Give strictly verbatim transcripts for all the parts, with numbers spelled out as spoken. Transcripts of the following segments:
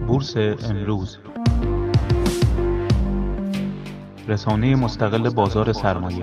بورس امروز، رسانه مستقل بازار سرمایه.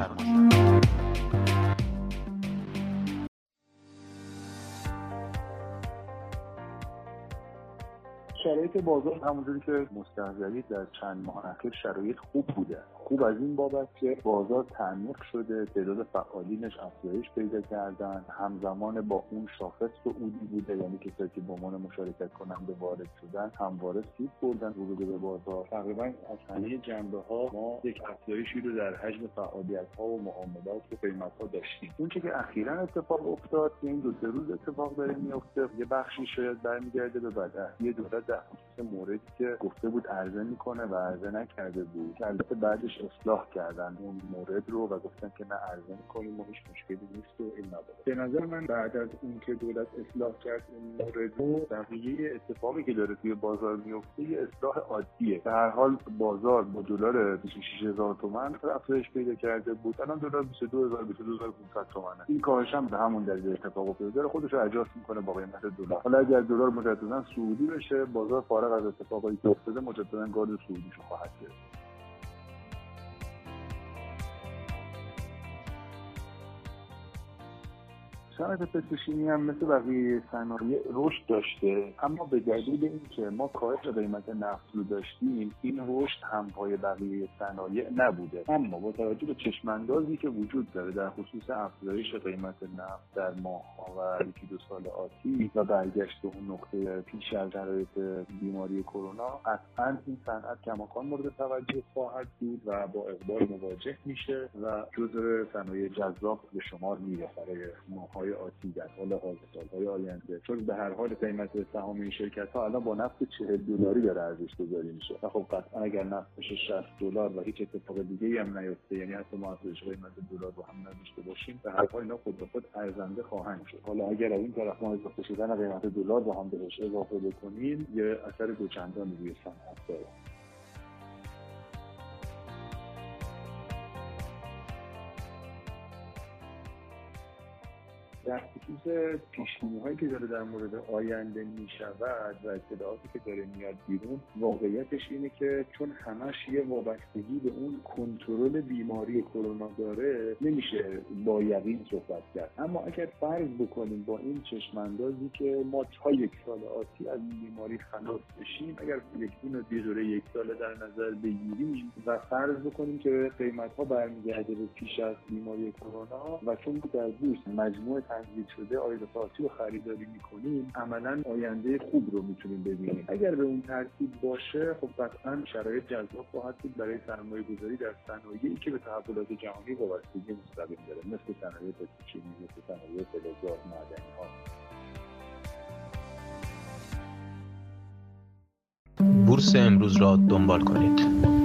شرایط بازار همونجوری که مستحضرید در چند ماه اخیر شرایط خوب بوده. خوب از این بابت که بازار تعمیق شده، تعداد فعالینش افزایش پیدا کردن، همزمان با اون شاخص سعودی بوده، یعنی کسایی که به عنوان مشارکت کننده وارد شدن همواره سود بردن ورود به بازار. تقریبا از همه جنبه‌ها ما یک افزایشی رو در حجم فعالیت‌ها و معاملات و قیمت‌ها داشتیم. اون چیزی که اخیراً اتفاق افتاد که این دو سه روز اتفاق داره میفته، یه بخشی شاید برمیگرده به بعد یه دولت در خصوص موردی که گفته بود عرضه میکنه و عرضه نکرده بود، که البته بعدش اصلاح کردن اون مورد رو و گفتن که نه عرضه میکنیم و هیچ مشکلی نیست و این نبوده. به نظر من بعد از اون که دولت اصلاح کرد این مورد رو، بقیه اتفاقی که داره توی بازار میفته یه اصلاح عادیه. به هر حال بازار با دلار بیست و شش هزار تومان افزایش پیدا کرده بود، الان دلار بیست و دو هزار بیست و دو هزار و پانصد تومانه. این کاهش هم به همون دلیل اتفاق افتاده، داره خودش رو اجاست میکنه با قیمت دلار. حالا اگر دلار مجددا صعودی بشه، بازار فارغ از اتفاقایی که افتاده مجددا گارد صعودیشو خواهد گرفت. صنعت پتروشیمی هم مثل بقیه صنایع رشد داشته، اما به دلیل اینکه ما کاهش قیمت نفت رو داشتیم، این رشد همپای بقیه صنایع نبوده. اما با توجه به چشم‌اندازی که وجود داره در خصوص افزایش قیمت نفت در ماه‌ها و یکی دو سال آتی و برگشت به اون نقطه پیش از شرایط بیماری کرونا، قطعاً این صنعت کماکان مورد توجه خواهد بود و با اقبال مواجه میشه و جزو صنایع جذاب به شمار میره برای ماه‌های آتی در حال حاضر، سال‌های آینده. چون به هر حال قیمت سهام این شرکت‌ها الان با نفت چهل دلاری داره ارزش گذاری میشه و خب قطعا اگر نفت بشه شصت دلار و هیچ اتفاق دیگه‌ای هم نیفته، یعنی حتی ما افزایش قیمت دلار رو هم نداشته باشیم، به هر حال اینا خود به خود ارزنده خواهند شد. حالا اگر از این طرف ما اضافه شدن قیمت دلار رو هم بهش اضافه بکنیم، یه اثر دوچندانی روی صنعت داره. در خصوص پیش‌بینی‌هایی که داره در مورد آینده می‌شود و اطلاعاتی که داره میاد بیرون، واقعیتش اینه که چون همش یه وابستگی به اون کنترل بیماری کرونا داره، نمیشه با یقین صحبت کرد. اما اگر فرض بکنیم با این چشم‌اندازی که ما تا یک سال آتی از این بیماری خلاص بشیم، اگر یک اینو یه دوره یک ساله در نظر بگیریم و فرض بکنیم که قیمت‌ها برمیگرده به پیش از بیماری کرونا و چون در بورس مجموع تنظیم شده عایدات آتی رو خریداری میکنیم، عملاً آینده خوب رو میتونیم ببینیم. اگر به اون ترتیب باشه، خب قطعاً شرایط جذاب خواهد بود برای سرمایه گذاری در صنایعی که به تحولات جهانی وابستگی مستقیم داره، مثل صنایع پتروشیمی، مثل صنایع فلزات، معدنی ها. بورس امروز را دنبال کنید.